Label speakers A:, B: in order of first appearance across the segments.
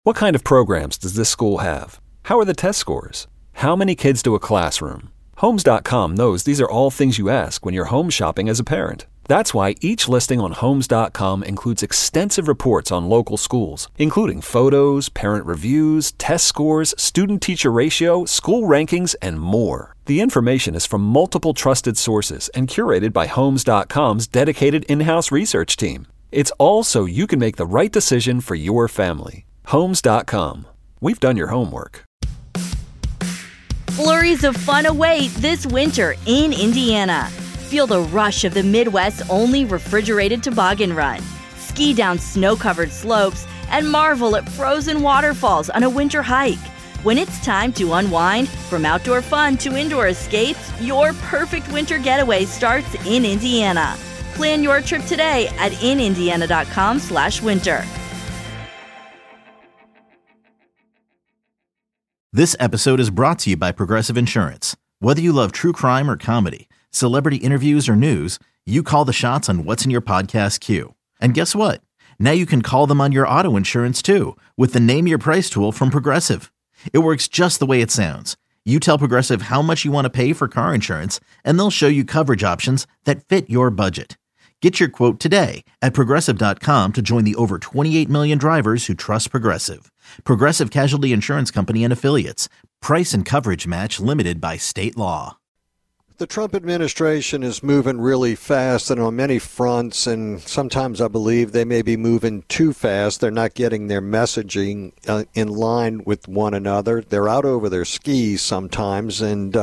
A: What kind of programs does this school have? How are the test scores? How many kids do a classroom? Homes.com knows these are all things you ask when you're home shopping as a parent. That's why each listing on Homes.com includes extensive reports on local schools, including photos, parent reviews, test scores, student-teacher ratio, school rankings, and more. The information is from multiple trusted sources and curated by Homes.com's dedicated in-house research team. It's all so you can make the right decision for your family. Homes.com. We've done your homework.
B: Flurries of fun await this winter in Indiana. Feel the rush of the Midwest's only refrigerated toboggan run. Ski down snow-covered slopes and marvel at frozen waterfalls on a winter hike. When it's time to unwind, from outdoor fun to indoor escapes, your perfect winter getaway starts in Indiana. Plan your trip today at inindiana.com/winter.
C: This episode is brought to you by Progressive Insurance. Whether you love true crime or comedy, celebrity interviews or news, you call the shots on what's in your podcast queue. And guess what? Now you can call them on your auto insurance too with the Name Your Price tool from Progressive. It works just the way it sounds. You tell Progressive how much you want to pay for car insurance, and they'll show you coverage options that fit your budget. Get your quote today at Progressive.com to join the over 28 million drivers who trust Progressive. Progressive Casualty Insurance Company and Affiliates. Price and coverage match limited by state law.
D: The Trump administration is moving really fast and on many fronts, and sometimes I believe they may be moving too fast. They're not getting their messaging in line with one another. They're out over their skis sometimes, and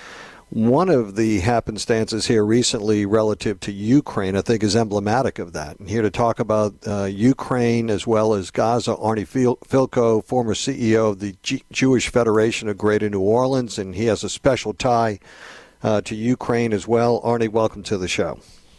D: one of the happenstances here recently relative to Ukraine, I think, is emblematic of that. And here to talk about Ukraine as well as Gaza, Arnie Filko, former CEO of the Jewish Federation of Greater New Orleans, and he has a special tie to Ukraine as well. Arnie, welcome to the show.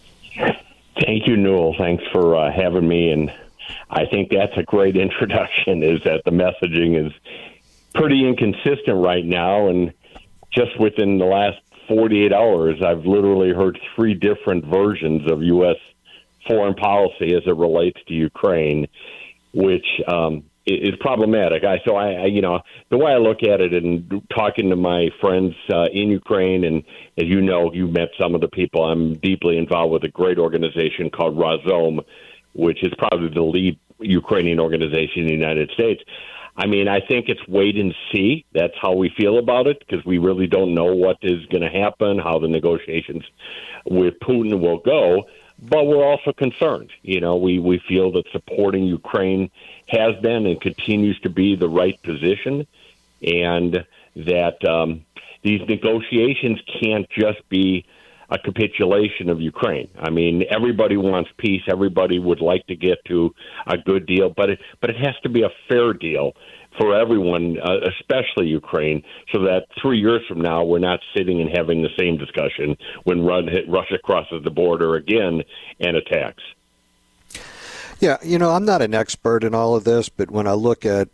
E: Thank you, Newell. Thanks for having me. And I think that's a great introduction, is that the messaging is pretty inconsistent right now. And just within the last 48 hours, I've literally heard three different versions of U.S. foreign policy as it relates to Ukraine, which is problematic. The way I look at it, and talking to my friends in Ukraine, and as you know, you met some of the people. I'm deeply involved with a great organization called Razom, which is probably the lead Ukrainian organization in the United States. I mean, I think it's wait and see. That's how we feel about it, because we really don't know what is going to happen, how the negotiations with Putin will go. But we're also concerned. You know, we feel that supporting Ukraine has been and continues to be the right position, and that these negotiations can't just be a capitulation of Ukraine. I mean, everybody wants peace. Everybody would like to get to a good deal, but it has to be a fair deal for everyone, especially Ukraine, so that 3 years from now we're not sitting and having the same discussion when Russia crosses the border again and attacks.
D: Yeah, I'm not an expert in all of this, but when I look at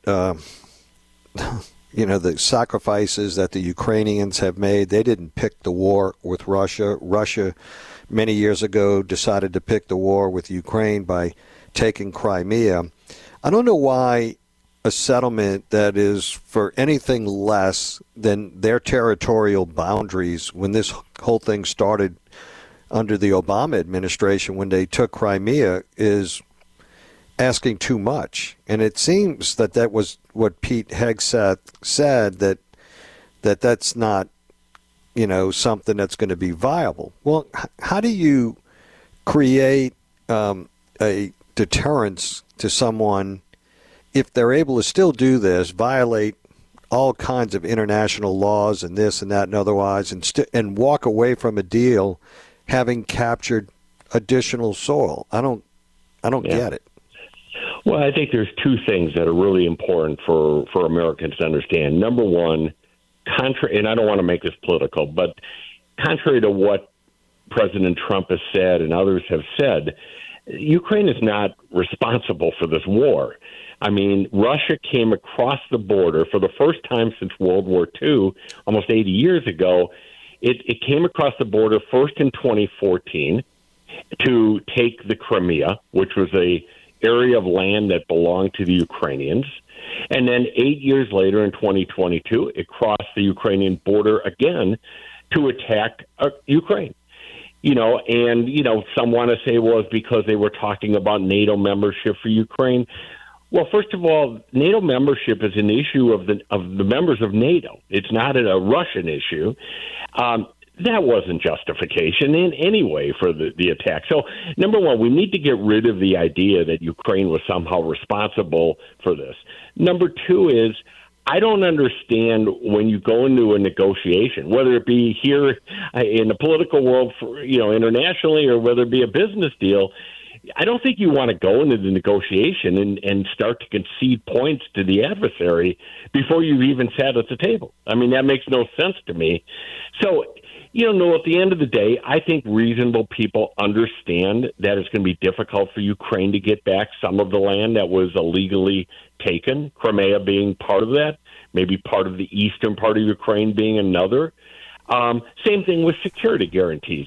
D: the sacrifices that the Ukrainians have made, they didn't pick the war with Russia. Russia, many years ago, decided to pick the war with Ukraine by taking Crimea. I don't know why a settlement that is for anything less than their territorial boundaries, when this whole thing started under the Obama administration, when they took Crimea, is asking too much. And it seems that was what Pete Hegseth said, that's not, something that's going to be viable. Well, how do you create a deterrence to someone if they're able to still do this, violate all kinds of international laws and this and that and otherwise, and walk away from a deal having captured additional soil? I don't get it.
E: Well, I think there's two things that are really important for Americans to understand. Number one, and I don't want to make this political, but contrary to what President Trump has said and others have said, Ukraine is not responsible for this war. I mean, Russia came across the border for the first time since World War II, almost 80 years ago. It came across the border first in 2014 to take the Crimea, which was a area of land that belonged to the Ukrainians. And then 8 years later, in 2022, it crossed the Ukrainian border again to attack Ukraine. Some want to say, well, it's because they were talking about NATO membership for Ukraine. Well, first of all, NATO membership is an issue of the members of NATO. It's not a Russian issue. That wasn't justification in any way for the attack. So, number one, we need to get rid of the idea that Ukraine was somehow responsible for this. Number two is, I don't understand when you go into a negotiation, whether it be here in the political world, internationally, or whether it be a business deal. I don't think you want to go into the negotiation and start to concede points to the adversary before you've even sat at the table. I mean, that makes no sense to me. So, at the end of the day, I think reasonable people understand that it's going to be difficult for Ukraine to get back some of the land that was illegally taken, Crimea being part of that, maybe part of the eastern part of Ukraine being another. Same thing with security guarantees.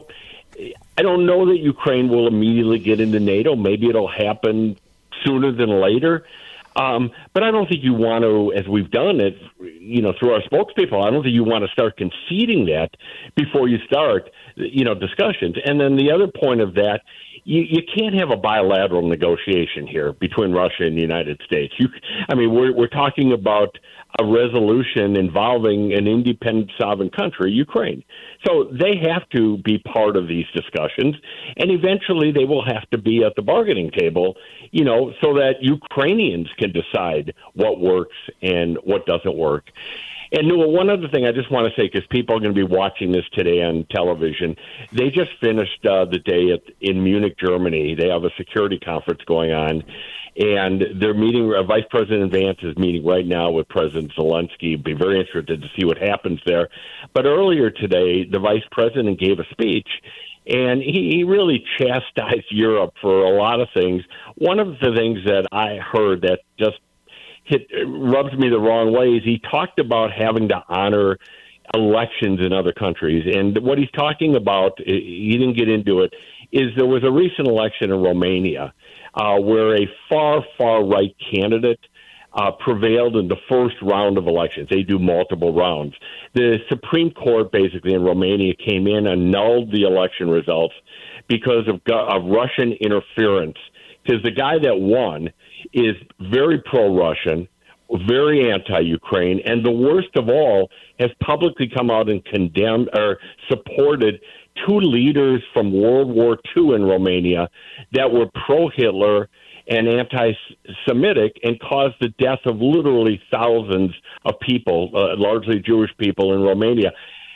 E: I don't know that Ukraine will immediately get into NATO. Maybe it'll happen sooner than later. But I don't think you want to, as we've done it, through our spokespeople, I don't think you want to start conceding that before you start, discussions. And then the other point of that, you can't have a bilateral negotiation here between Russia and the United States. We're talking about a resolution involving an independent sovereign country, Ukraine. So they have to be part of these discussions, and eventually they will have to be at the bargaining table, so that Ukrainians can decide what works and what doesn't work. And Newell, one other thing I just want to say, because people are going to be watching this today on television, they just finished the day in Munich, Germany. They have a security conference going on, and they're meeting. Vice President Vance is meeting right now with President Zelensky. Be very interested to see what happens there. But earlier today, the vice president gave a speech, and he really chastised Europe for a lot of things. One of the things that I heard that just rubs me the wrong way is he talked about having to honor elections in other countries. And what he's talking about, he didn't get into it, is there was a recent election in Romania where a far right candidate prevailed in the first round of elections. They do multiple rounds. The Supreme Court basically in Romania came in and annulled the election results because of Russian interference. Because the guy that won is very pro-Russian, very anti-Ukraine, and the worst of all, has publicly come out and condemned or supported two leaders from World War II in Romania that were pro-Hitler and anti-Semitic and caused the death of literally thousands of people, largely Jewish people in Romania.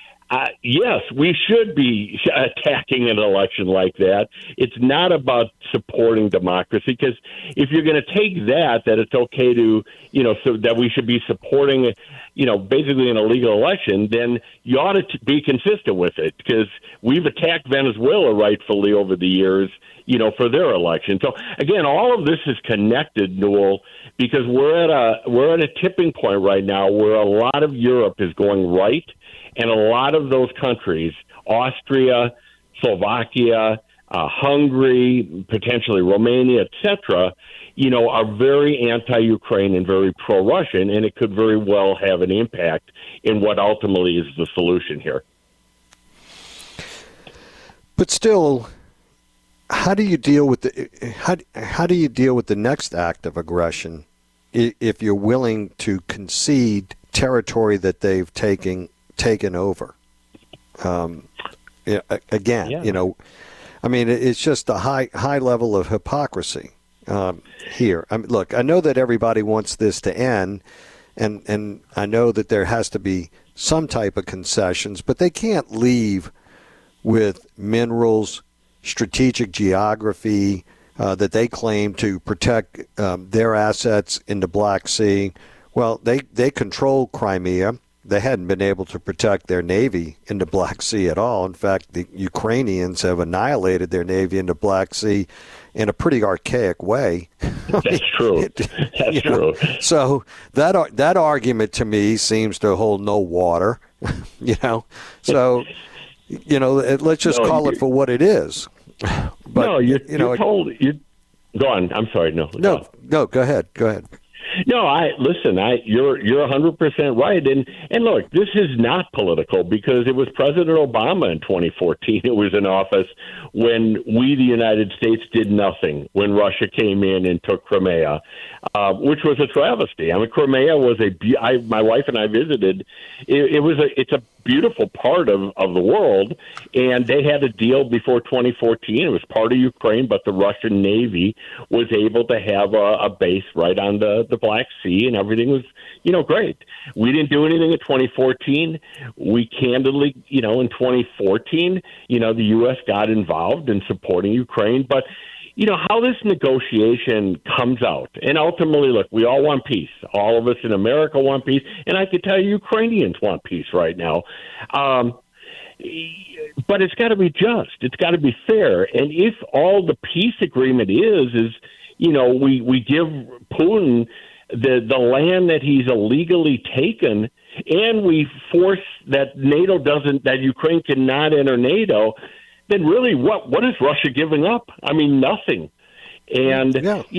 E: Yes, we should be attacking an election like that. It's not about supporting democracy, because if you're going to take that it's okay to, so that we should be supporting, basically an illegal election, then you ought to be consistent with it, because we've attacked Venezuela rightfully over the years, for their election. So again, all of this is connected, Newell, because we're at a tipping point right now where a lot of Europe is going right. And a lot of those countries, Austria, Slovakia, Hungary, potentially Romania, etc., are very anti-Ukraine and very pro-Russian, and it could very well have an impact in what ultimately is the solution here.
D: But still, how do you deal with how do you deal with the next act of aggression if you're willing to concede territory that they've taken over? It's just a high level of hypocrisy here. Look, I know that everybody wants this to end, and I know that there has to be some type of concessions, but they can't leave with minerals, strategic geography that they claim to protect their assets in the Black Sea. Well, they control Crimea. They hadn't been able to protect their Navy in the Black Sea at all. In fact, the Ukrainians have annihilated their Navy in the Black Sea in a pretty archaic way.
E: That's true. That's true.
D: So that argument to me seems to hold no water. So let's just call it for what it is.
E: But you're Go on. I'm sorry. No.
D: No. Go ahead.
E: No, you're 100% right. And look, this is not political because it was President Obama in 2014 who was in office when we, the United States, did nothing when Russia came in and took Crimea, which was a travesty. I mean, Crimea was my wife and I visited. It's a beautiful part of the world, and they had a deal before 2014. It was part of Ukraine, but the Russian Navy was able to have a base right on the Black Sea, and everything was, great. We didn't do anything in 2014. We candidly, in 2014, the U.S. got involved in supporting Ukraine, but how this negotiation comes out. And ultimately, look, we all want peace. All of us in America want peace. And I could tell you Ukrainians want peace right now. But it's got to be just. It's got to be fair. And if all the peace agreement is we give Putin the land that he's illegally taken, and we force that that Ukraine cannot enter NATO, then really what is Russia giving up? I mean, nothing. And,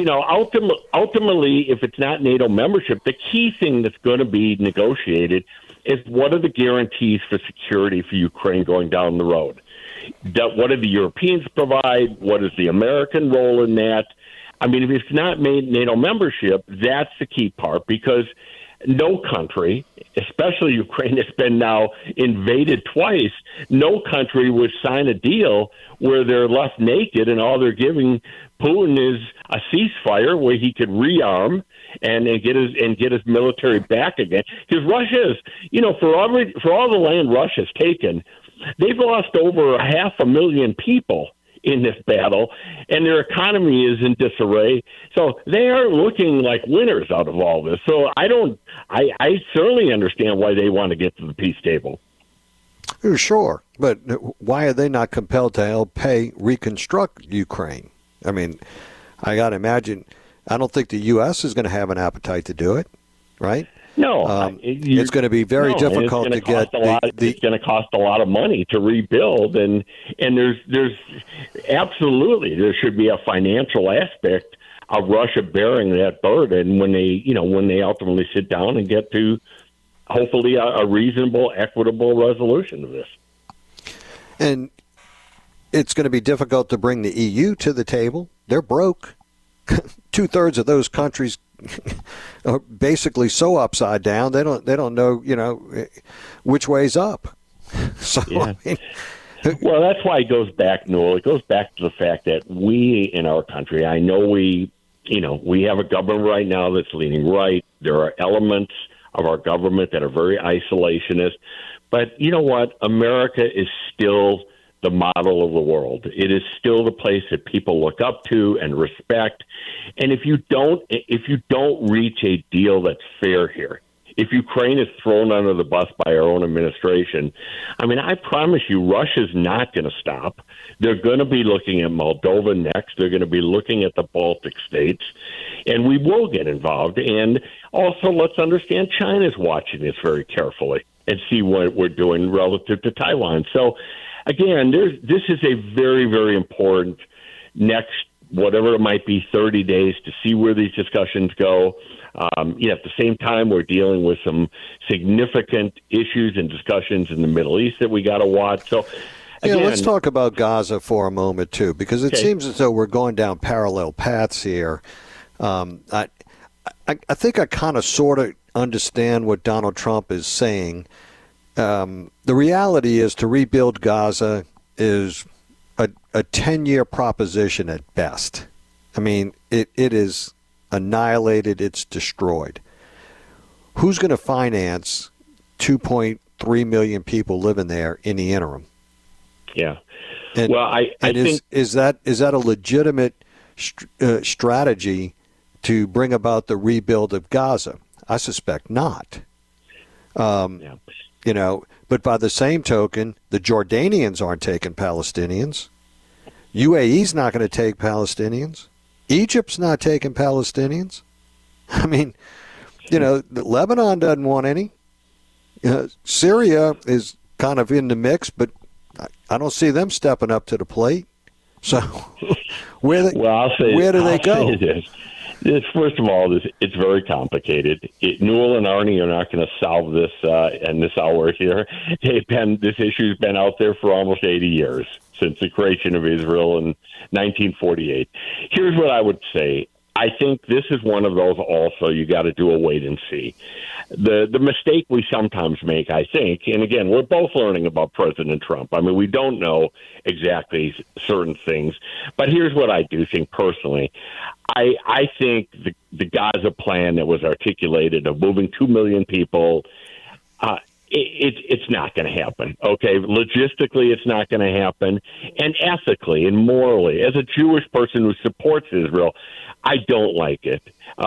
E: ultimately, if it's not NATO membership, the key thing that's going to be negotiated is what are the guarantees for security for Ukraine going down the road? What do the Europeans provide? What is the American role in that? I mean, if it's not NATO membership, that's the key part, because no country, especially Ukraine, has been now invaded twice. No country would sign a deal where they're left naked and all they're giving Putin is a ceasefire where he could rearm and get his military back again. Because Russia is, for all the land Russia's taken, they've lost over 500,000 people in this battle, and their economy is in disarray. So they are looking like winners out of all this. So I certainly understand why they want to get to the peace table.
D: Sure, but why are they not compelled to help reconstruct Ukraine? I mean, I got to imagine, I don't think the U.S. is going to have an appetite to do it, right?
E: No,
D: it's going to be very difficult to get.
E: It's going to cost a lot of money to rebuild, and there's absolutely there should be a financial aspect of Russia bearing that burden when they ultimately sit down and get to hopefully a reasonable, equitable resolution of this.
D: And it's going to be difficult to bring the EU to the table. They're broke. 2/3 of those countries are basically so upside down they don't know which way's up. So
E: yeah. Well, that's why it goes back, Newell. It goes back to the fact that we in our country, I know we have a government right now that's leaning right. There are elements of our government that are very isolationist, but you know what? America is still the model of the world. It is still the place that people look up to and respect. And if you don't reach a deal that's fair here, if Ukraine is thrown under the bus by our own administration, I mean, I promise you, Russia's not going to stop. They're going to be looking at Moldova next. They're going to be looking at the Baltic states, and we will get involved. And also, let's understand China's watching this very carefully and see what we're doing relative to Taiwan. So, again, this is a very, very important next, whatever it might be, 30 days to see where these discussions go. At the same time, we're dealing with some significant issues and discussions in the Middle East that we got to watch. So, again,
D: let's talk about Gaza for a moment, too, because it seems as though we're going down parallel paths here. I think I kind of sort of understand what Donald Trump is saying. The reality is to rebuild Gaza is a 10-year proposition at best. I mean, it is annihilated. It's destroyed. Who's going to finance 2.3 million people living there in the interim?
E: Yeah.
D: And,
E: well, I think
D: is that a legitimate strategy to bring about the rebuild of Gaza? I suspect not.
E: Yeah.
D: But by the same token, the Jordanians aren't taking Palestinians. UAE's not going to take Palestinians. Egypt's not taking Palestinians. I mean, Lebanon doesn't want any. Syria is kind of in the mix, but I don't see them stepping up to the plate. So, Where do they go?
E: First of all, it's very complicated. Newell and Arnie are not going to solve this in this hour here. This issue's been out there for almost 80 years, since the creation of Israel in 1948. Here's what I would say. I think this is one of those also you got to do a wait and see. The mistake we sometimes make, I think, and again, we're both learning about President Trump. I mean, we don't know exactly certain things, but here's what I do think personally. I think the Gaza plan that was articulated of moving 2 million people, it's not going to happen. Okay, logistically, it's not going to happen, and ethically and morally, as a Jewish person who supports Israel, I don't like it.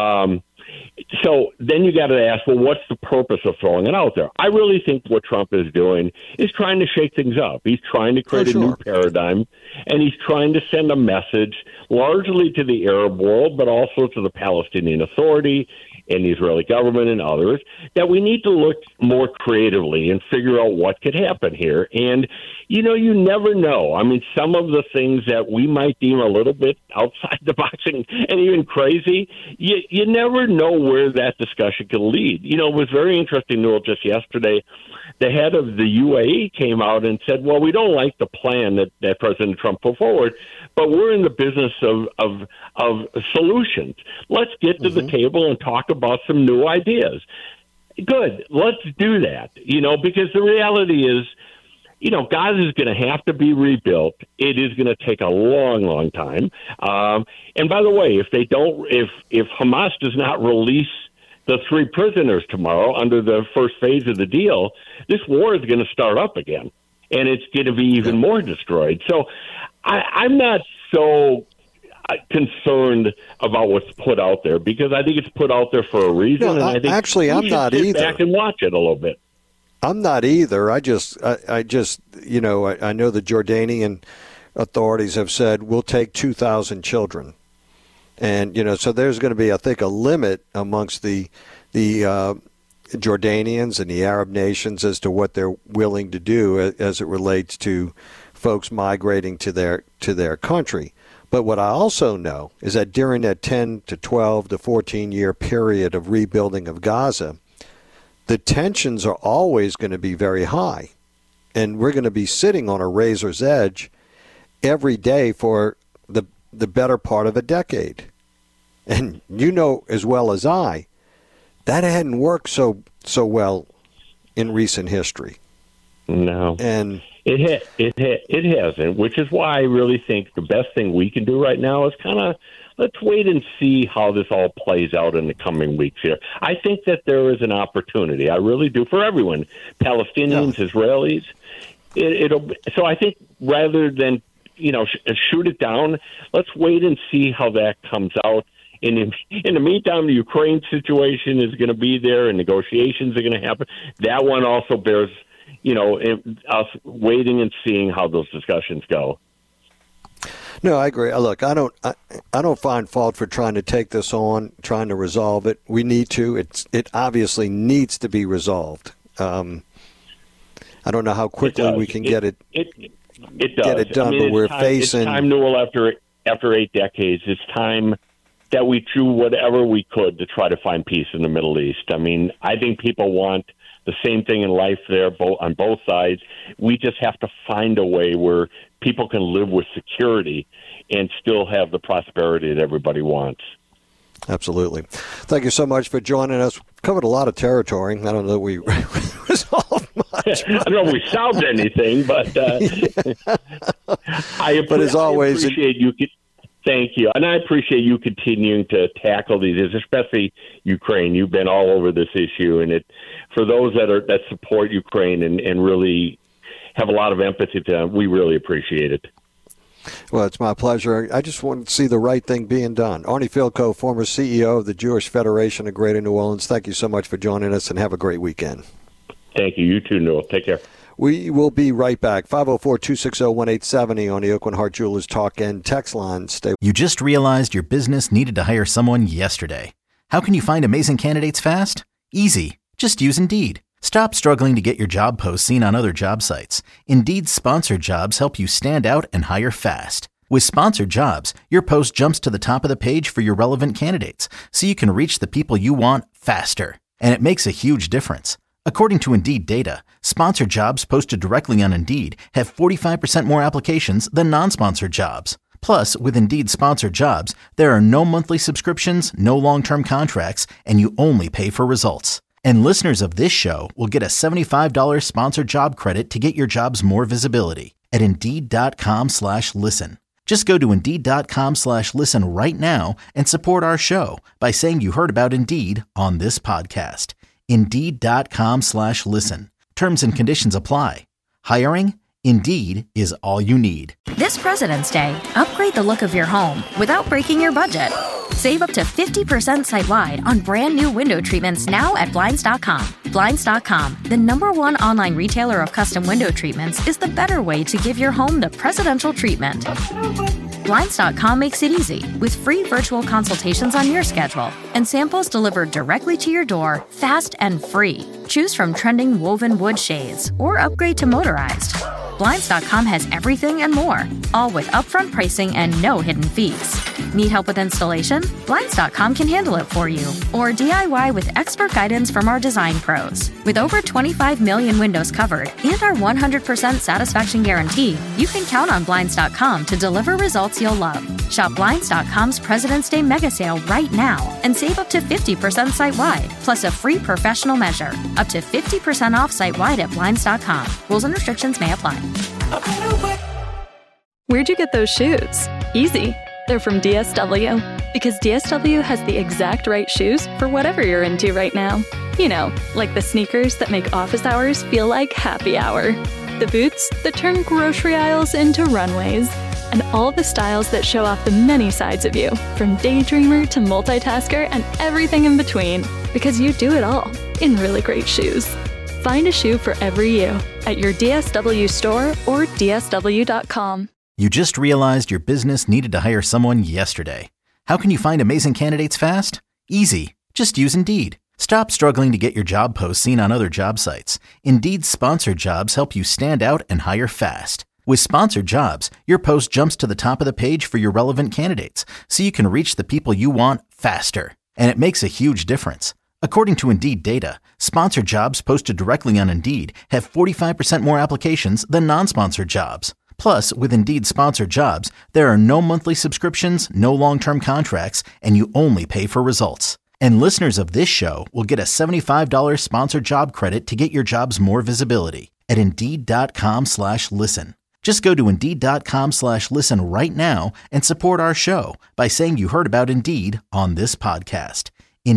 E: So then you got to ask, well, what's the purpose of throwing it out there? I really think what Trump is doing is trying to shake things up. He's trying to create a new paradigm, and he's trying to send a message largely to the Arab world, but also to the Palestinian Authority and the Israeli government and others, that we need to look more creatively and figure out what could happen here. And, you never know. I mean, some of the things that we might deem a little bit outside the box and even crazy, you never know where that discussion can lead. It was very interesting, Newell, just yesterday, the head of the UAE came out and said, well, we don't like the plan that President Trump put forward, but we're in the business of solutions. Let's get to the table and talk about some new ideas. Good. Let's do that, because the reality is, Gaza is going to have to be rebuilt. It is going to take a long, long time. And by the way, if Hamas does not release the 3 prisoners tomorrow under the first phase of the deal, this war is going to start up again, and it's going to be even more destroyed. So I'm not so concerned about what's put out there, because I think it's put out there for a reason.
D: No,
E: and I think
D: I'm not
E: sit
D: either.
E: back and watch it a little bit.
D: I'm not either. I just I know the Jordanian authorities have said we'll take 2,000 children. And, so there's going to be, I think, a limit amongst the Jordanians and the Arab nations as to what they're willing to do as it relates to folks migrating to their country. But what I also know is that during that 10 to 12 to 14-year period of rebuilding of Gaza, the tensions are always going to be very high. And we're going to be sitting on a razor's edge every day for the better part of a decade. And as well as I, that hadn't worked so well in recent history.
E: No.
D: And
E: it hasn't, which is why I really think the best thing we can do right now is kind of let's wait and see how this all plays out in the coming weeks here. I think that there is an opportunity. I really do, for everyone, Palestinians, Israelis. So I think rather than shoot it down, let's wait and see how that comes out. In the meantime, the Ukraine situation is going to be there, and negotiations are going to happen. That one also bears, us waiting and seeing how those discussions go.
D: No, I agree. Look, I don't find fault for trying to take this on, trying to resolve it. We need to. It obviously needs to be resolved. I don't know how quickly we can get it. It does. Get it done, but we're facing.
E: It's time, Newell, after 8 decades. It's time that we do whatever we could to try to find peace in the Middle East. I mean, I think people want the same thing in life there on both sides. We just have to find a way where people can live with security and still have the prosperity that everybody wants.
D: Absolutely. Thank you so much for joining us. Covered a lot of territory. I don't know that we resolved much.
E: I don't know if we solved anything, but
D: but as always,
E: I appreciate you. Thank you. And I appreciate you continuing to tackle these, especially Ukraine. You've been all over this issue. And for those that support Ukraine and really have a lot of empathy to them, we really appreciate it.
D: Well, it's my pleasure. I just want to see the right thing being done. Arnie Fielkow, former CEO of the Jewish Federation of Greater New Orleans, thank you so much for joining us, and have a great weekend.
E: Thank you. You too, Newell. Take care.
D: We will be right back. 504-260-1870 on the Oakland Heart Jewelers Talk and Text line. Stay.
C: You just realized your business needed to hire someone yesterday. How can you find amazing candidates fast? Easy. Just use Indeed. Stop struggling to get your job posts seen on other job sites. Indeed's sponsored jobs help you stand out and hire fast. With Sponsored Jobs, your post jumps to the top of the page for your relevant candidates, so you can reach the people you want faster. And it makes a huge difference. According to Indeed data, sponsored jobs posted directly on Indeed have 45% more applications than non-sponsored jobs. Plus, with Indeed Sponsored Jobs, there are no monthly subscriptions, no long-term contracts, and you only pay for results. And listeners of this show will get a $75 sponsored job credit to get your jobs more visibility at Indeed.com/listen. Just go to Indeed.com/listen right now and support our show by saying you heard about Indeed on this podcast. Indeed.com/listen. Terms and conditions apply. Hiring? Indeed is all you need.
F: This President's Day, upgrade the look of your home without breaking your budget. Save up to 50% site-wide on brand new window treatments now at Blinds.com. Blinds.com, the #1 online retailer of custom window treatments, is the better way to give your home the presidential treatment. Blinds.com makes it easy with free virtual consultations on your schedule and samples delivered directly to your door, fast and free. Choose from trending woven wood shades or upgrade to motorized. Blinds.com has everything and more, all with upfront pricing and no hidden fees. Need help with installation? Blinds.com can handle it for you. Or DIY with expert guidance from our design pros. With over 25 million windows covered and our 100% satisfaction guarantee, you can count on Blinds.com to deliver results you'll love. Shop Blinds.com's President's Day mega sale right now and save up to 50% site-wide, plus a free professional measure. Up to 50% off site-wide at Blinds.com. Rules and restrictions may apply.
G: Where'd you get those shoes? Easy. They're from DSW. Because DSW has the exact right shoes for whatever you're into right now. You know, like the sneakers that make office hours feel like happy hour. The boots that turn grocery aisles into runways. And all the styles that show off the many sides of you, from daydreamer to multitasker and everything in between. Because you do it all in really great shoes. Find a shoe for every you at your DSW store or DSW.com.
C: You just realized your business needed to hire someone yesterday. How can you find amazing candidates fast? Easy. Just use Indeed. Stop struggling to get your job posts seen on other job sites. Indeed's Sponsored Jobs help you stand out and hire fast. With Sponsored Jobs, your post jumps to the top of the page for your relevant candidates, so you can reach the people you want faster. And it makes a huge difference. According to Indeed data, sponsored jobs posted directly on Indeed have 45% more applications than non-sponsored jobs. Plus, with Indeed Sponsored Jobs, there are no monthly subscriptions, no long-term contracts, and you only pay for results. And listeners of this show will get a $75 sponsored job credit to get your jobs more visibility at Indeed.com/listen. Just go to Indeed.com/listen right now and support our show by saying you heard about Indeed on this podcast.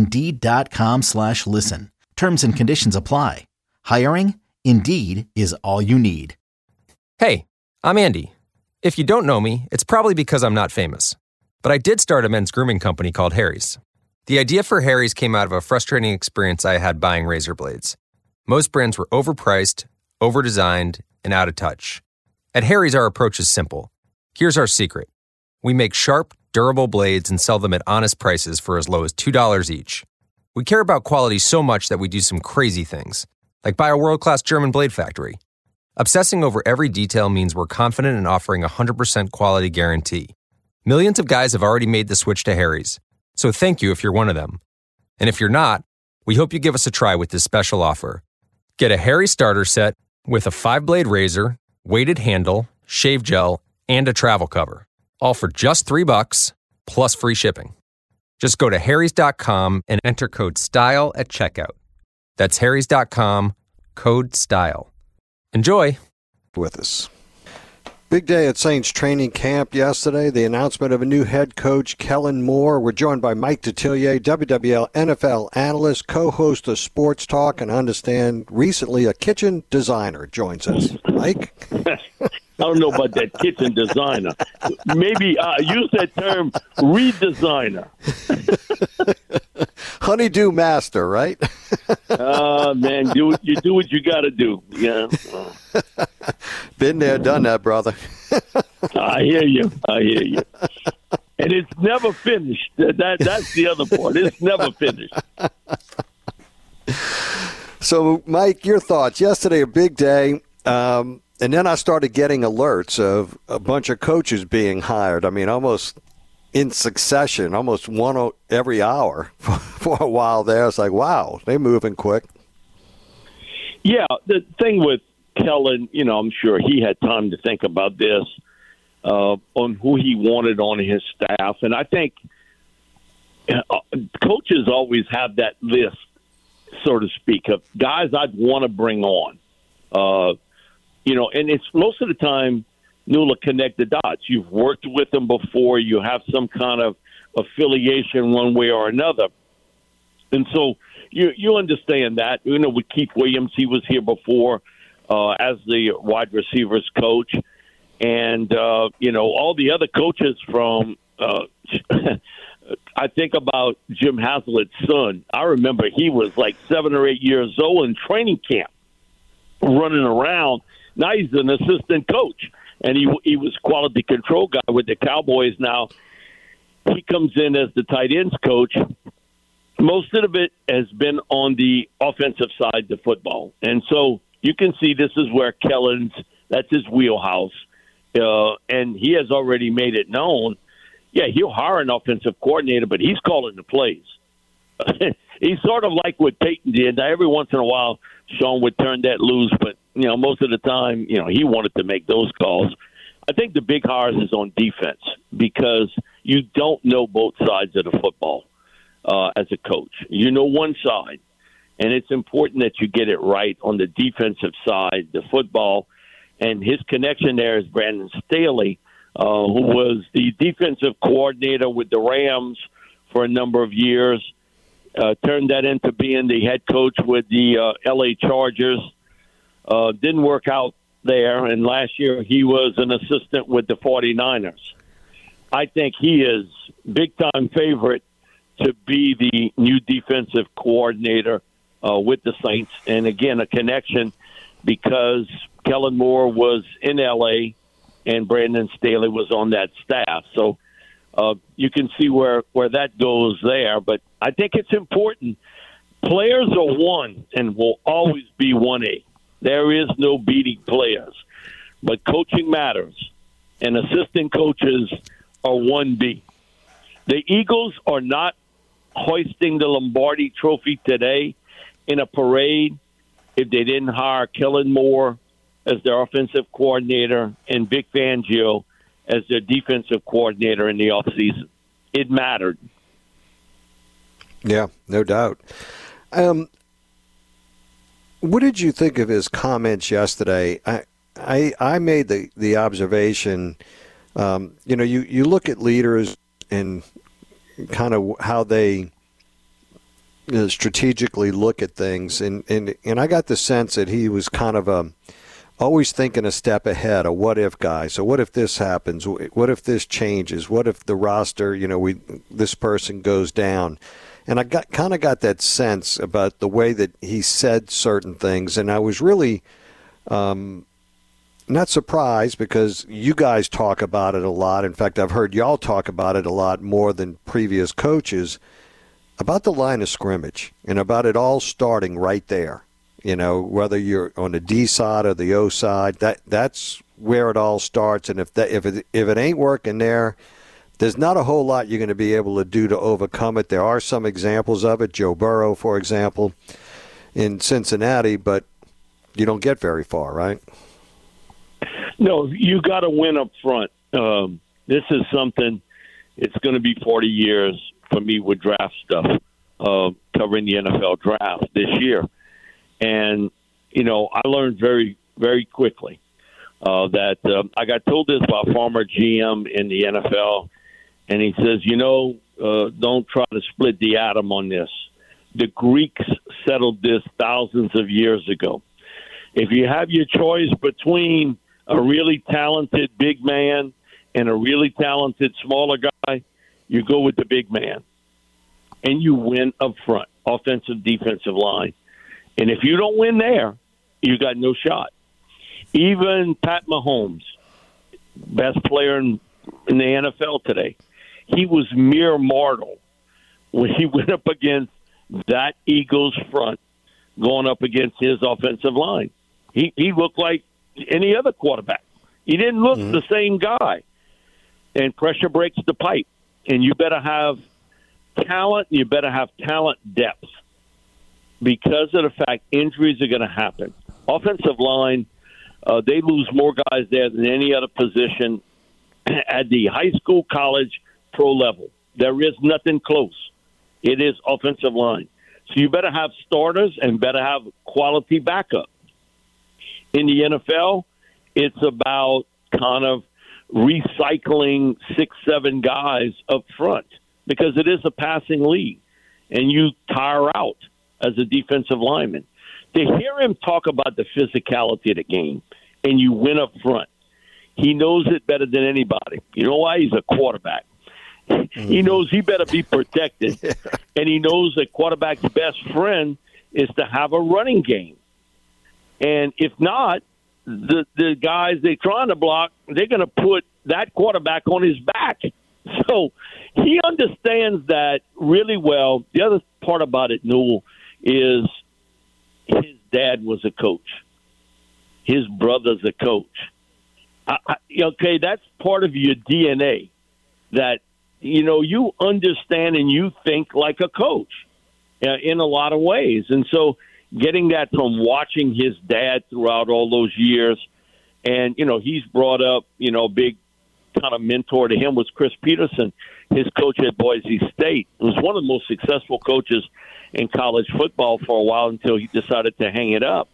C: Indeed.com/listen. Terms and conditions apply. Hiring? Indeed is all you need.
H: Hey, I'm Andy. If you don't know me, it's probably because I'm not famous. But I did start a men's grooming company called Harry's. The idea for Harry's came out of a frustrating experience I had buying razor blades. Most brands were overpriced, overdesigned, and out of touch. At Harry's, our approach is simple. Here's our secret. We make sharp, durable blades and sell them at honest prices for as low as $2 each. We care about quality so much that we do some crazy things, like buy a world-class German blade factory. Obsessing over every detail means we're confident in offering a 100% quality guarantee. Millions of guys have already made the switch to Harry's, so thank you if you're one of them. And if you're not, we hope you give us a try with this special offer. Get a Harry's starter set with a 5-blade razor, weighted handle, shave gel, and a travel cover. All for just $3 plus free shipping. Just go to harrys.com and enter code STYLE at checkout. That's harrys.com, code STYLE. Enjoy.
D: With us. Big day at Saints training camp yesterday. The announcement of a new head coach, Kellen Moore. We're joined by Mike Detillier, WWL NFL analyst, co-host of Sports Talk, and understand recently a kitchen designer joins us. Mike?
I: I don't know about that kitchen designer. Maybe use that term, redesigner.
D: Honeydew master, right?
I: Man, you do what you got to do. Yeah.
D: Been there, done that, brother.
I: I hear you. And it's never finished. That's the other part. It's never finished.
D: So, Mike, your thoughts. Yesterday, a big day. And then I started getting alerts of a bunch of coaches being hired. I mean, almost in succession, almost one every hour for a while there. It's like, wow, they're moving quick.
I: Yeah, the thing with Kellen, I'm sure he had time to think about this on who he wanted on his staff. And I think coaches always have that list, so to speak, of guys I'd want to bring on. And it's most of the time, Nula, connect the dots. You've worked with them before. You have some kind of affiliation one way or another. And so you understand that. With Keith Williams, he was here before as the wide receivers coach. And, all the other coaches from I think about Jim Haslett's son. I remember he was like 7 or 8 years old in training camp running around. Now he's an assistant coach, and he was quality control guy with the Cowboys. Now he comes in as the tight ends coach. Most of it has been on the offensive side of football. And so you can see this is where that's his wheelhouse. And he has already made it known. Yeah, he'll hire an offensive coordinator, but he's calling the plays. He's sort of like what Peyton did. Now, every once in a while, Sean would turn that loose, but, most of the time, he wanted to make those calls. I think the big hires is on defense because you don't know both sides of the football as a coach. You know one side, and it's important that you get it right on the defensive side, the football. And his connection there is Brandon Staley, who was the defensive coordinator with the Rams for a number of years, turned that into being the head coach with the L.A. Chargers. Didn't work out there, and last year he was an assistant with the 49ers. I think he is big-time favorite to be the new defensive coordinator with the Saints. And, again, a connection because Kellen Moore was in L.A., and Brandon Staley was on that staff. So you can see where that goes there. But I think it's important. Players are one and will always be 1A. There is no beating players. But coaching matters, and assistant coaches are 1B. The Eagles are not hoisting the Lombardi Trophy today in a parade if they didn't hire Kellen Moore as their offensive coordinator and Vic Fangio as their defensive coordinator in the offseason. It mattered.
D: Yeah, no doubt. What did you think of his comments yesterday? I made the observation, you look at leaders and kind of how they strategically look at things, and I got the sense that he was kind of always thinking a step ahead, a what-if guy. So what if this happens? What if this changes? What if the roster, this person goes down? And I kind of got that sense about the way that he said certain things, and I was really not surprised because you guys talk about it a lot. In fact, I've heard y'all talk about it a lot more than previous coaches, about the line of scrimmage and about it all starting right there. Whether you're on the D side or the O side, that's where it all starts. And if it ain't working there, there's not a whole lot you're going to be able to do to overcome it. There are some examples of it. Joe Burrow, for example, in Cincinnati, but you don't get very far, right?
I: No, you got to win up front. This is something. It's going to be 40 years for me with draft stuff, covering the NFL draft this year. And, I learned very, very quickly that I got told this by a former GM in the NFL, and he says, don't try to split the atom on this. The Greeks settled this thousands of years ago. If you have your choice between a really talented big man and a really talented smaller guy, you go with the big man. And you win up front, offensive, defensive line. And if you don't win there, you got no shot. Even Pat Mahomes, best player in the NFL today, he was mere mortal when he went up against that Eagles front going up against his offensive line. He looked like any other quarterback. He didn't look the same guy. And pressure breaks the pipe. And you better have talent. You better have talent depth because of the fact injuries are going to happen. Offensive line, they lose more guys there than any other position at the high school, college, pro level. There is nothing close. It is offensive line. So you better have starters and better have quality backup. In the NFL, it's about kind of recycling 6-7 guys up front because it is a passing league, and you tire out as a defensive lineman. To hear him talk about the physicality of the game and you win up front, he knows it better than anybody. You know why? He's a quarterback. He knows he better be protected, and he knows that quarterback's best friend is to have a running game. And if not, the guys they're trying to block, they're going to put that quarterback on his back. So he understands that really well. The other part about it, Newell, is his dad was a coach. His brother's a coach. Okay, that's part of your DNA that, you understand and you think like a coach in a lot of ways. And so getting that from watching his dad throughout all those years, and, he's brought up, a big kind of mentor to him was Chris Peterson, his coach at Boise State. He was one of the most successful coaches in college football for a while until he decided to hang it up.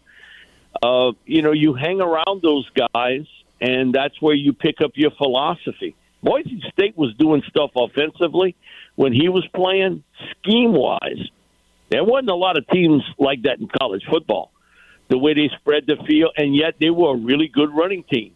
I: You hang around those guys, and that's where you pick up your philosophy. Boise State was doing stuff offensively when he was playing scheme-wise. There wasn't a lot of teams like that in college football, the way they spread the field, and yet they were a really good running team.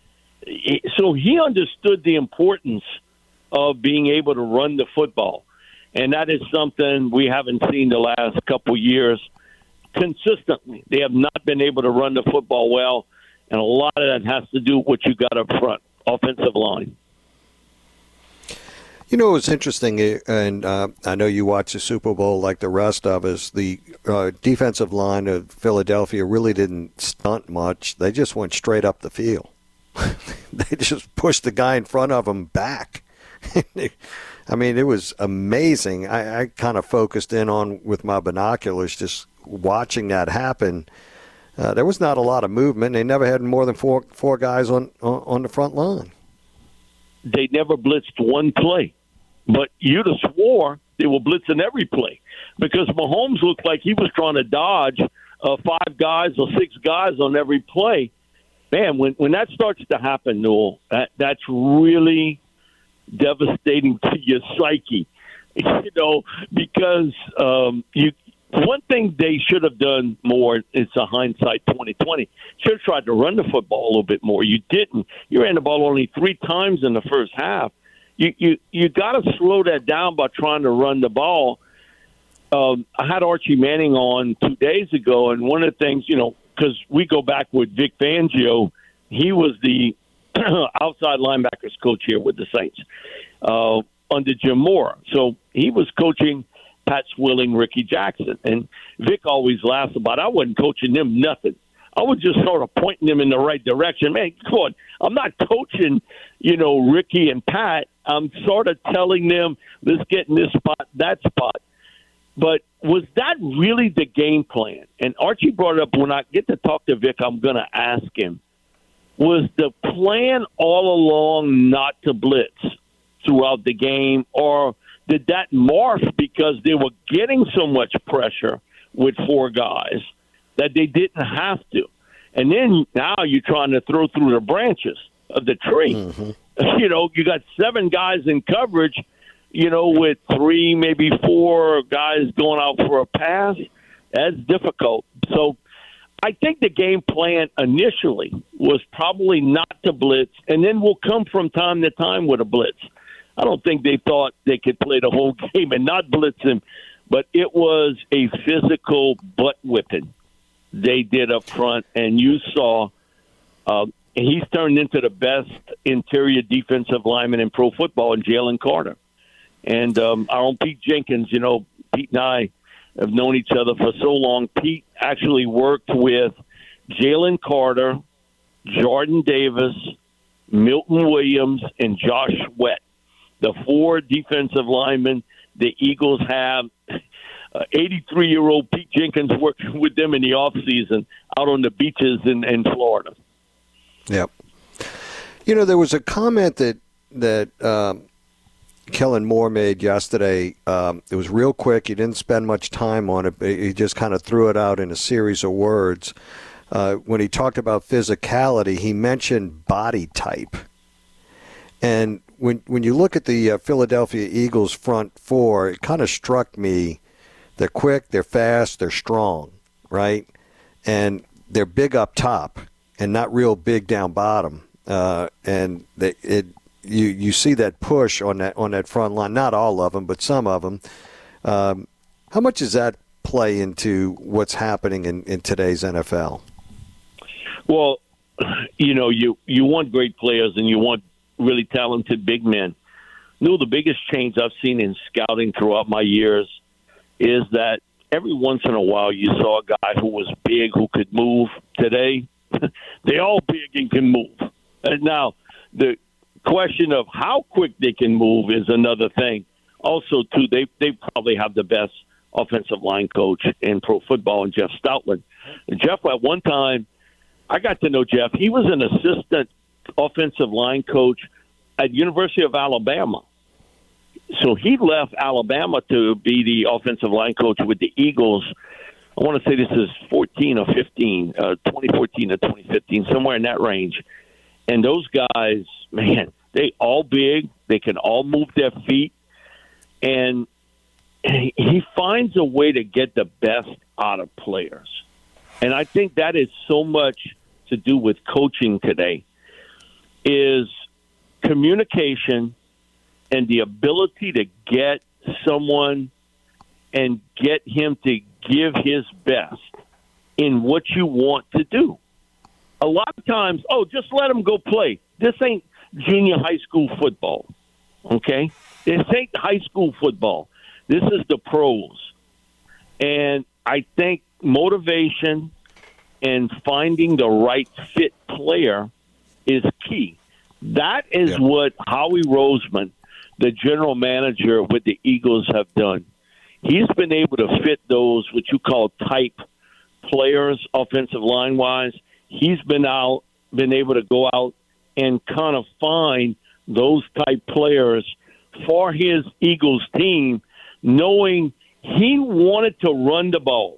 I: So he understood the importance of being able to run the football, and that is something we haven't seen the last couple years consistently. They have not been able to run the football well, and a lot of that has to do with what you got up front, offensive line.
D: It's interesting, and I know you watch the Super Bowl like the rest of us. The defensive line of Philadelphia really didn't stunt much. They just went straight up the field. They just pushed the guy in front of them back. I mean, it was amazing. I kind of focused in on with my binoculars just watching that happen. There was not a lot of movement. They never had more than four guys on the front line.
I: They never blitzed one play. But you'd have swore they were blitzing every play because Mahomes looked like he was trying to dodge 5 guys or 6 guys on every play. Man, when that starts to happen, Newell, that's really devastating to your psyche, because one thing they should have done more, it's a hindsight 2020, should have tried to run the football a little bit more. You didn't. You ran the ball only 3 times in the first half. You got to slow that down by trying to run the ball. I had Archie Manning on 2 days ago, and one of the things, because we go back with Vic Fangio, he was the outside linebackers coach here with the Saints under Jim Moore. So he was coaching Pat Swilling, Ricky Jackson. And Vic always laughs about, I wasn't coaching them nothing. I was just sort of pointing them in the right direction. Man, come on, I'm not coaching, Ricky and Pat. I'm sort of telling them, let's get in this spot, that spot. But was that really the game plan? And Archie brought it up. When I get to talk to Vic, I'm going to ask him, was the plan all along not to blitz throughout the game, or did that morph because they were getting so much pressure with 4 guys that they didn't have to? And then now you're trying to throw through the branches of the tree. Mm-hmm. You got 7 guys in coverage, with 3, maybe 4 guys going out for a pass. That's difficult. So I think the game plan initially was probably not to blitz, and then we'll come from time to time with a blitz. I don't think they thought they could play the whole game and not blitz him, but it was a physical butt whipping they did up front, and you saw he's turned into the best interior defensive lineman in pro football in Jalen Carter. And our own Pete Jenkins, Pete and I have known each other for so long. Pete actually worked with Jalen Carter Jordan Davis, Milton Williams, and Josh Sweat, the 4 defensive linemen the Eagles have. 83-year-old Pete Jenkins working with them in the offseason out on the beaches in Florida.
D: Yep. There was a comment that Kellen Moore made yesterday. It was real quick. He didn't spend much time on it. But he just kind of threw it out in a series of words. When he talked about physicality, he mentioned body type. And when you look at the Philadelphia Eagles front 4, it kind of struck me. They're quick, they're fast, they're strong, right? And they're big up top and not real big down bottom. And you see that push on that front line. Not all of them, but some of them. How much does that play into what's happening in today's NFL?
I: Well, you want great players and you want really talented big men. The biggest change I've seen in scouting throughout my years is that every once in a while you saw a guy who was big, who could move. Today, they all big and can move. And now, the question of how quick they can move is another thing. Also, too, they probably have the best offensive line coach in pro football, in Jeff Stoutland. And Jeff, at one time, I got to know Jeff. He was an assistant offensive line coach at University of Alabama. So he left Alabama to be the offensive line coach with the Eagles. I want to say this is 14 or 15, 2014 or 2015, somewhere in that range. And those guys, man, they all big. They can all move their feet. And he finds a way to get the best out of players. And I think that is so much to do with coaching today, is communication and the ability to get someone and get him to give his best in what you want to do. A lot of times, just let him go play. This ain't junior high school football, okay? This ain't high school football. This is the pros. And I think motivation and finding the right fit player is key. That is what Howie Roseman, the general manager with the Eagles, have done. He's been able to fit those, what you call type players, offensive line-wise. He's been able to go out and kind of find those type players for his Eagles team, knowing he wanted to run the ball.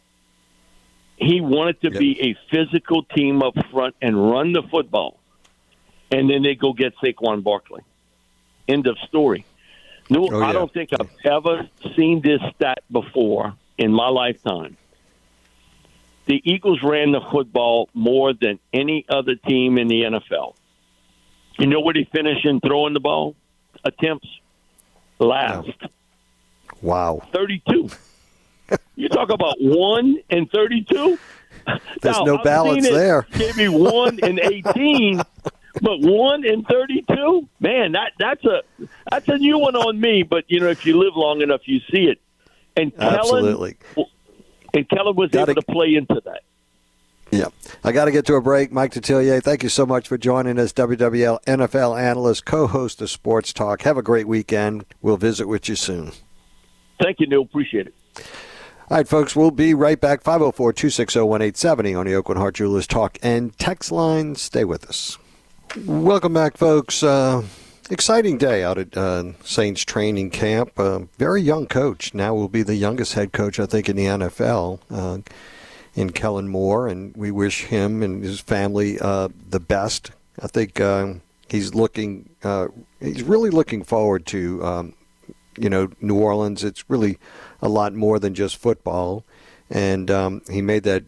I: He wanted to be a physical team up front and run the football. And then they go get Saquon Barkley. End of story. I don't think I've ever seen this stat before in my lifetime. The Eagles ran the football more than any other team in the NFL. You know where they finish in throwing the ball? Attempts? Last.
D: Wow.
I: 32. You talk about 1 in 32?
D: There's
I: now,
D: no balance there.
I: Gave me 1 in 18. But 1 in 32, man, that's a new one on me. But if you live long enough, you see it. And
D: Absolutely.
I: Kellen was able to play into that.
D: Yeah, I got to get to a break. Mike Detillier, thank you so much for joining us. WWL NFL analyst, co-host of Sports Talk. Have a great weekend. We'll visit with you soon.
I: Thank you, Neil. Appreciate it.
D: All right, folks, we'll be right back. 504-260-1870 on the Oakland Heart Jewelers Talk and text line. Stay with us. Welcome back, folks. Exciting day out at Saints training camp. Very young coach. Now will be the youngest head coach, I think, in the NFL, in Kellen Moore, and we wish him and his family the best. I think he's really looking forward to, New Orleans. It's really a lot more than just football, and he made that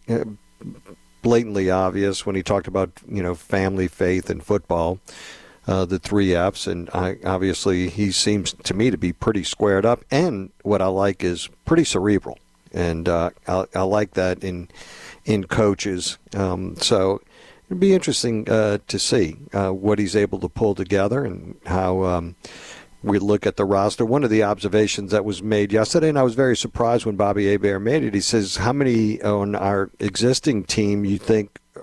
D: blatantly obvious when he talked about, family, faith, and football, the 3 F's. And obviously he seems to me to be pretty squared up. And what I like is pretty cerebral. And I like that in coaches. So it'd be interesting to see what he's able to pull together and how we look at the roster. One of the observations that was made yesterday, and I was very surprised when Bobby Hebert made it, he says, how many on our existing team you think are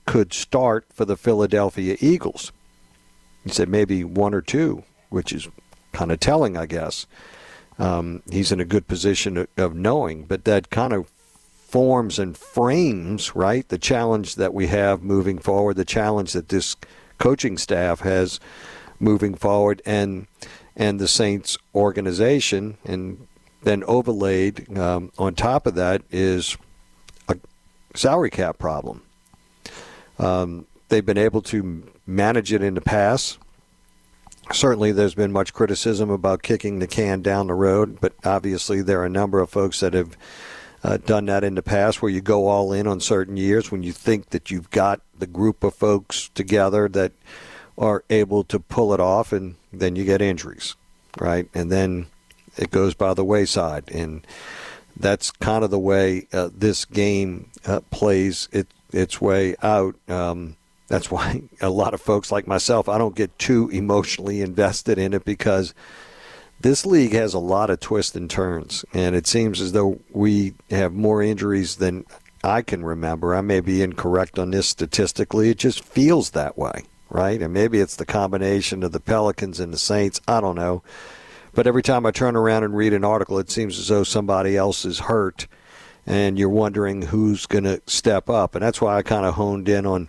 D: could start for the Philadelphia Eagles. He said maybe 1 or 2, which is kind of telling, I guess. He's in a good position of knowing, but that kind of forms and frames, right, the challenge that we have moving forward, the challenge that this coaching staff has moving forward, and the Saints organization. And then overlaid on top of that is a salary cap problem. They've been able to manage it in the past. Certainly there's been much criticism about kicking the can down the road, but obviously there are a number of folks that have done that in the past, where you go all in on certain years when you think that you've got the group of folks together that are able to pull it off, and then you get injuries, right? And then it goes by the wayside. And that's kind of the way this game plays its way out. That's why a lot of folks like myself, I don't get too emotionally invested in it, because this league has a lot of twists and turns, and it seems as though we have more injuries than I can remember. I may be incorrect on this statistically. It just feels that way, right? And maybe it's the combination of the Pelicans and the Saints. I don't know. But every time I turn around and read an article, it seems as though somebody else is hurt, and you're wondering who's going to step up. And that's why I kind of honed in on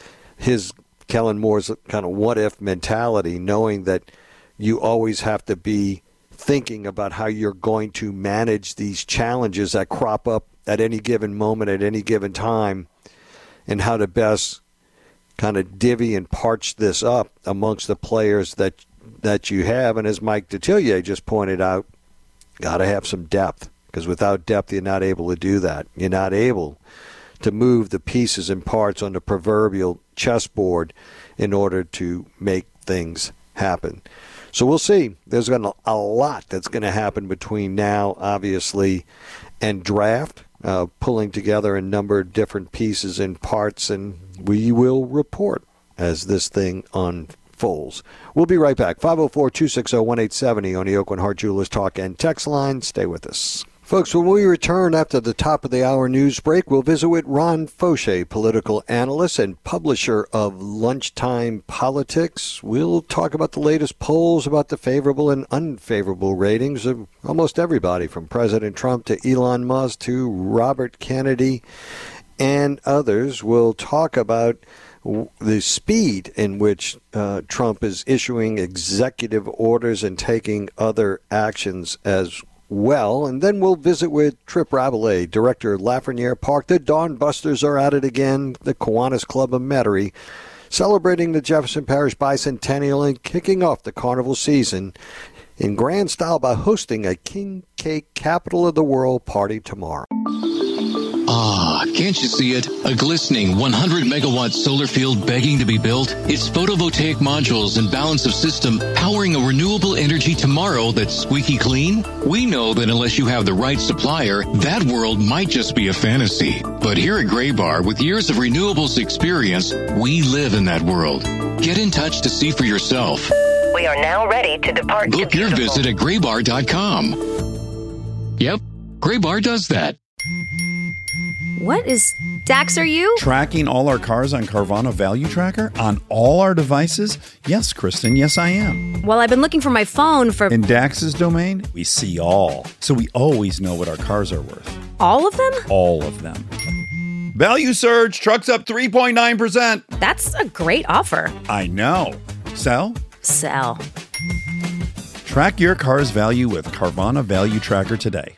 D: Kellen Moore's kind of what-if mentality, knowing that you always have to be thinking about how you're going to manage these challenges that crop up at any given moment, at any given time, and how to best kind of divvy and parch this up amongst the players that you have. And as Mike Detillier just pointed out, got to have some depth, because without depth, you're not able to do that. You're not able to move the pieces and parts on the proverbial chessboard in order to make things happen. So we'll see. There's going to a lot that's going to happen between now, obviously, and draft, pulling together a number of different pieces and parts, and we will report as this thing unfolds. We'll be right back. 504-260-1870 on the Oakland Heart Jewelers Talk and Text line. Stay with us. Folks, when we return after the top of the hour news break, we'll visit with Ron Fauché, political analyst and publisher of Lunchtime Politics. We'll talk about the latest polls about the favorable and unfavorable ratings of almost everybody, from President Trump to Elon Musk to Robert Kennedy and others. We'll talk about the speed in which Trump is issuing executive orders and taking other actions as well. And then we'll visit with Trip Rabelais, director of Lafreniere Park. The Dawn Busters are at it again, the Kiwanis Club of Metairie, celebrating the Jefferson Parish Bicentennial and kicking off the carnival season in grand style by hosting a king cake capital of the world party tomorrow.
J: Ah, can't you see it? A glistening 100-megawatt solar field begging to be built. Its photovoltaic modules and balance of system powering a renewable energy tomorrow that's squeaky clean. We know that unless you have the right supplier, that world might just be a fantasy. But here at Graybar, with years of renewables experience, we live in that world. Get in touch to see for yourself.
K: We are now ready to depart.
J: Book your visit at graybar.com. Yep, Graybar does that.
F: What is Dax, are you?
L: Tracking all our cars on Carvana Value Tracker on all our devices? Yes, Kristen, yes, I am.
F: Well, I've been looking for my phone for...
L: In Dax's domain, we see all. So we always know what our cars are worth.
F: All of them?
L: All of them. Value surge, trucks up 3.9%.
F: That's a great offer.
L: I know. Sell?
F: Sell.
L: Track your car's value with Carvana Value Tracker today.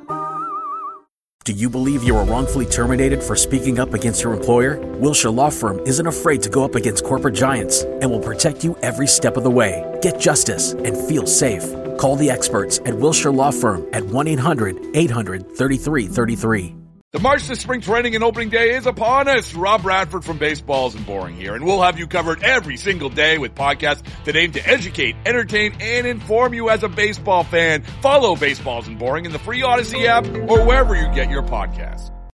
M: Do you believe you were wrongfully terminated for speaking up against your employer? Wilshire Law Firm isn't afraid to go up against corporate giants and will protect you every step of the way. Get justice and feel safe. Call the experts at Wilshire Law Firm at 1-800-800-3333.
N: The march to spring training and opening day is upon us. Rob Bradford from Baseballs and Boring here, and we'll have you covered every single day with podcasts that aim to educate, entertain, and inform you as a baseball fan. Follow Baseballs and Boring in the free Odyssey app or wherever you get your podcasts.